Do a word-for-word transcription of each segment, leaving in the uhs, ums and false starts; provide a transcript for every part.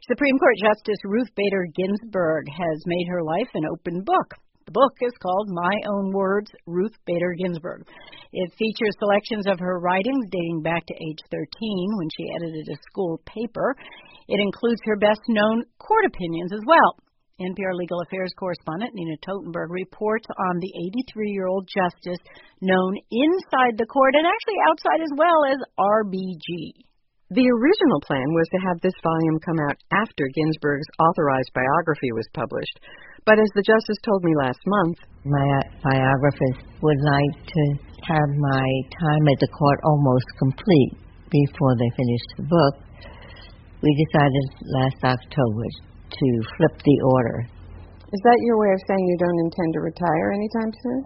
Supreme Court Justice Ruth Bader Ginsburg has made her life an open book. The book is called My Own Words, Ruth Bader Ginsburg. It features selections of her writings dating back to age thirteen when she edited a school paper. It includes her best-known court opinions as well. N P R Legal Affairs correspondent Nina Totenberg reports on the eighty-three-year-old justice known inside the court and actually outside as well as R B G. The original plan was to have this volume come out after Ginsburg's authorized biography was published. But as the justice told me last month, my biographers would like to have my time at the court almost complete before they finished the book. We decided last October to flip the order. Is that your way of saying you don't intend to retire anytime soon?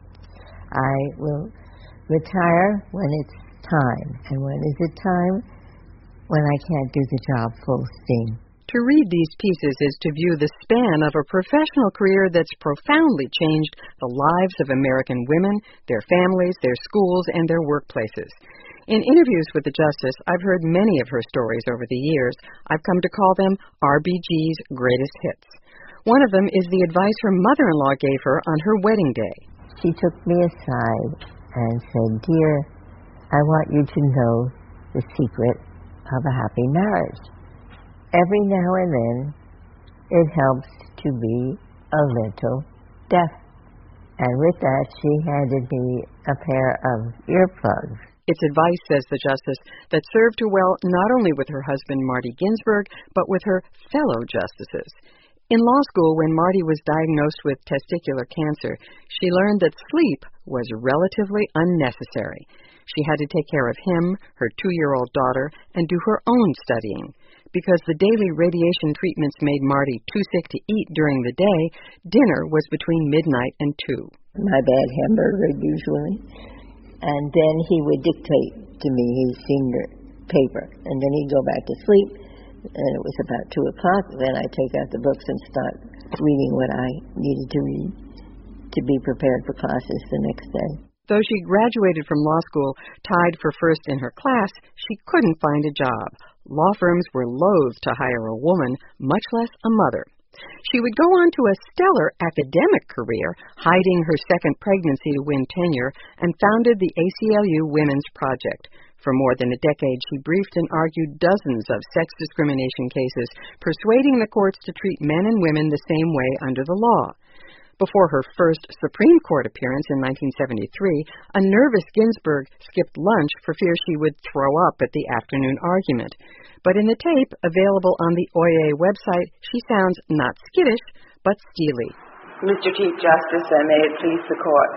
I will retire when it's time. And when is it time? When I can't do the job full steam. To read these pieces is to view the span of a professional career that's profoundly changed the lives of American women, their families, their schools, and their workplaces. In interviews with the justice, I've heard many of her stories over the years. I've come to call them R B G's greatest hits. One of them is the advice her mother-in-law gave her on her wedding day. She took me aside and said, "Dear, I want you to know the secret of a happy marriage. Every now and then, it helps to be a little deaf." And with that, she handed me a pair of earplugs. It's advice, says the justice, that served her well not only with her husband, Marty Ginsburg, but with her fellow justices. In law school, when Marty was diagnosed with testicular cancer, she learned that sleep was relatively unnecessary. She had to take care of him, her two-year-old daughter, and do her own studying. Because the daily radiation treatments made Marty too sick to eat during the day, dinner was between midnight and two. My bad hamburger, usually. And then he would dictate to me his senior paper. And then he'd go back to sleep. And it was about two o'clock. Then I'd take out the books and start reading what I needed to read to be prepared for classes the next day. Though she graduated from law school tied for first in her class, she couldn't find a job. Law firms were loath to hire a woman, much less a mother. She would go on to a stellar academic career, hiding her second pregnancy to win tenure, and founded the A C L U Women's Project. For more than a decade, she briefed and argued dozens of sex discrimination cases, persuading the courts to treat men and women the same way under the law. Before her first Supreme Court appearance in nineteen seventy-three, a nervous Ginsburg skipped lunch for fear she would throw up at the afternoon argument. But in the tape, available on the O I A website, she sounds not skittish, but steely. Mister Chief Justice, and may it please the Court,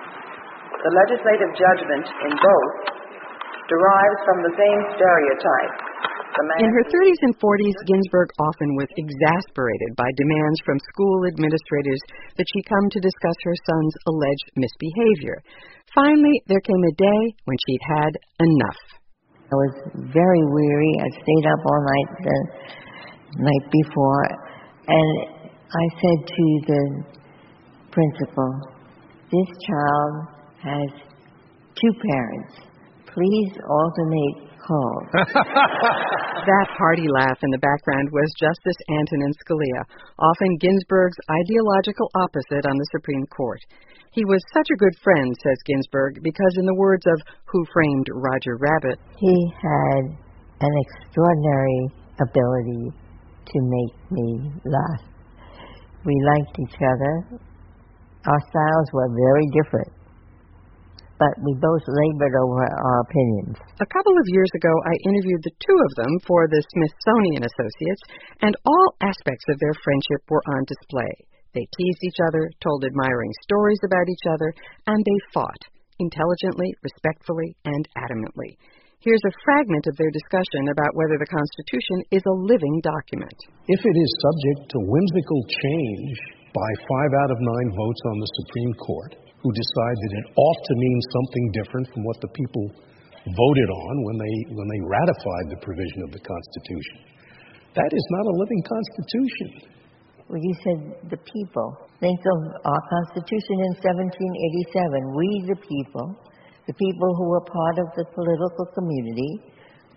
the legislative judgment in both derives from the same stereotype. In her thirties and forties, Ginsburg often was exasperated by demands from school administrators that she come to discuss her son's alleged misbehavior. Finally, there came a day when she'd had enough. I was very weary. I stayed up all night the night before, and I said to the principal, "This child has two parents. Please alternate calls." That hearty laugh in the background was Justice Antonin Scalia, often Ginsburg's ideological opposite on the Supreme Court. He was such a good friend, says Ginsburg, because in the words of Who Framed Roger Rabbit, he had an extraordinary ability to make me laugh. We liked each other. Our styles were very different, but we both labored over our opinions. A couple of years ago, I interviewed the two of them for the Smithsonian Associates, and all aspects of their friendship were on display. They teased each other, told admiring stories about each other, and they fought, intelligently, respectfully, and adamantly. Here's a fragment of their discussion about whether the Constitution is a living document. If it is subject to whimsical change by five out of nine votes on the Supreme Court, who decide that it ought to mean something different from what the people voted on when they when they ratified the provision of the Constitution, that is not a living Constitution. Well, you said the people. Think of our Constitution in seventeen eighty-seven. We, the people, the people who were part of the political community,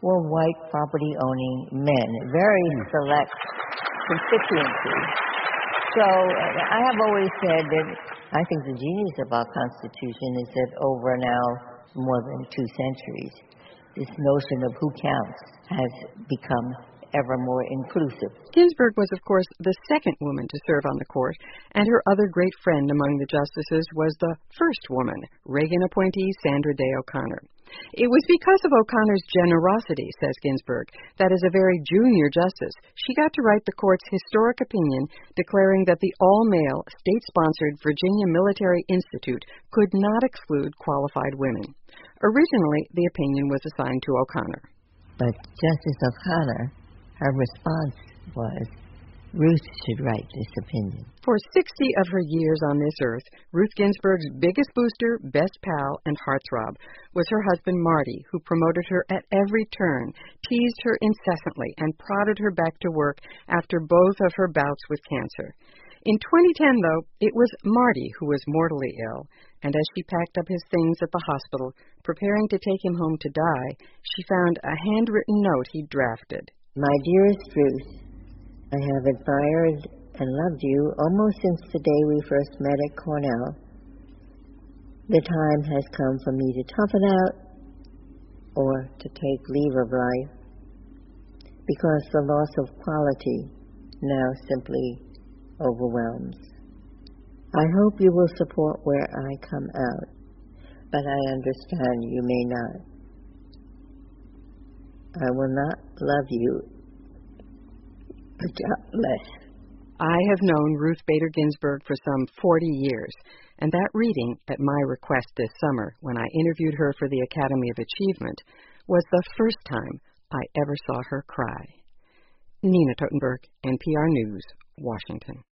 were white property-owning men, very select constituency. So I have always said that I think the genius of our Constitution is that over now more than two centuries, this notion of who counts has become ever more inclusive. Ginsburg was, of course, the second woman to serve on the court, and her other great friend among the justices was the first woman, Reagan appointee Sandra Day O'Connor. It was because of O'Connor's generosity, says Ginsburg, that as a very junior justice, she got to write the court's historic opinion declaring that the all-male, state-sponsored Virginia Military Institute could not exclude qualified women. Originally, the opinion was assigned to O'Connor. But Justice O'Connor, her response was, Ruth should write this opinion. For sixty of her years on this earth, Ruth Ginsburg's biggest booster, best pal, and heartthrob was her husband Marty, who promoted her at every turn, teased her incessantly, and prodded her back to work after both of her bouts with cancer. In twenty ten, though, it was Marty who was mortally ill, and as she packed up his things at the hospital, preparing to take him home to die, she found a handwritten note he'd drafted. My dearest Ruth, I have admired and loved you almost since the day we first met at Cornell. The time has come for me to toughen out or to take leave of life because the loss of quality now simply overwhelms. I hope you will support where I come out, but I understand you may not. I will not love you a jot less. I have known Ruth Bader Ginsburg for some forty years, and that reading, at my request this summer when I interviewed her for the Academy of Achievement, was the first time I ever saw her cry. Nina Totenberg, N P R News, Washington.